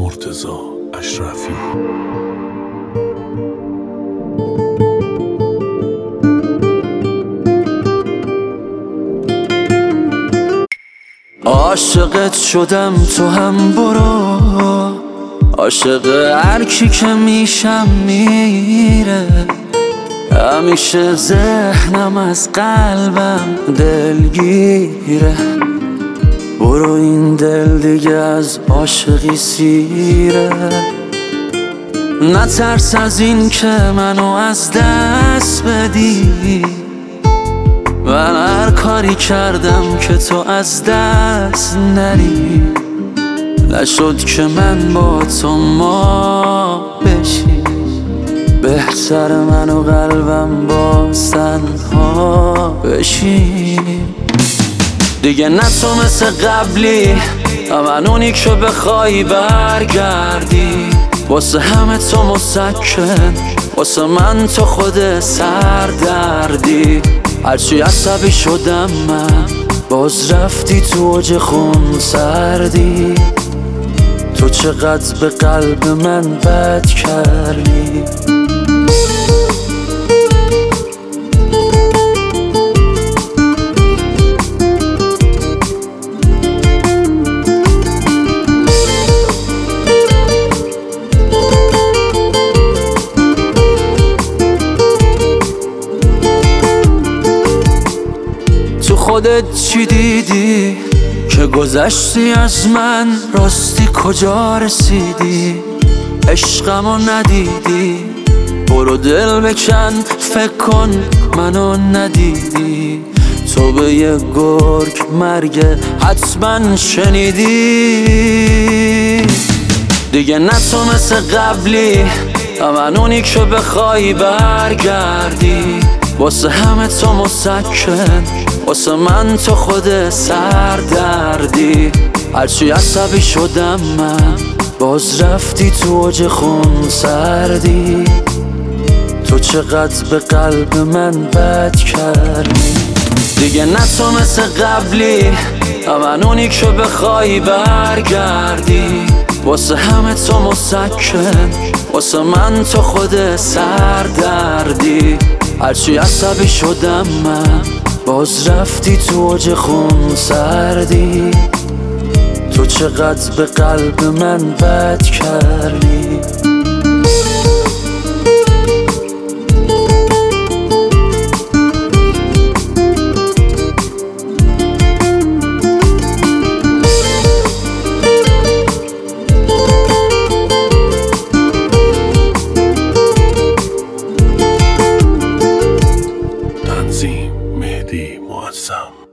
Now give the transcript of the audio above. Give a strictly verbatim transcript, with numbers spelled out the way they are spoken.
مرتضی اشرفی. عاشقت شدم تو هم برو، عاشق هر کی که میشم میره. همیشه ذهنم از قلبم دلگیره. برو این دل دیگه از عاشقی سیره. نترس از این که منو از دست بدی. من هر کاری کردم که تو از دست نری. نشد که من با تو ما بشی. بهتر من و قلبم با تنها بشی. دیگه نه تو مثل قبلی، من اونی که بخوای برگردی. واسه همه تو مسکن، واسه من تو خود سردردی. هرچی عصبی شدم من، باز رفتی تو اوج خون سردی. تو چقدر به قلب من بد کردی. تو خودت چی دیدی که گذشتی از من؟ راستی کجا رسیدی؟ عشقمو ندیدی؟ برو دل بکن، فکر کن منو ندیدی. تو به یه گرگ مرگ حتما شنیدی. دیگه نه تو مثل قبلی، من اونی که بخوای برگردی. واسه همه تو مسکن، واسه من تو خود سردردی. هرچی عصبی شدم من، باز رفتی تو اوج خون سردی. تو چقدر به قلب من بد کردی. دیگه نه تو مثل قبلی، من اونی که بخوای برگردی. واسه همه تو مسکن، واسه من تو خود سردردی. هرچی عصبی شدم من، باز رفتی تو اوج خون سردی. تو چقدر به قلب من بد کردی. تنظیم مهدی معظم.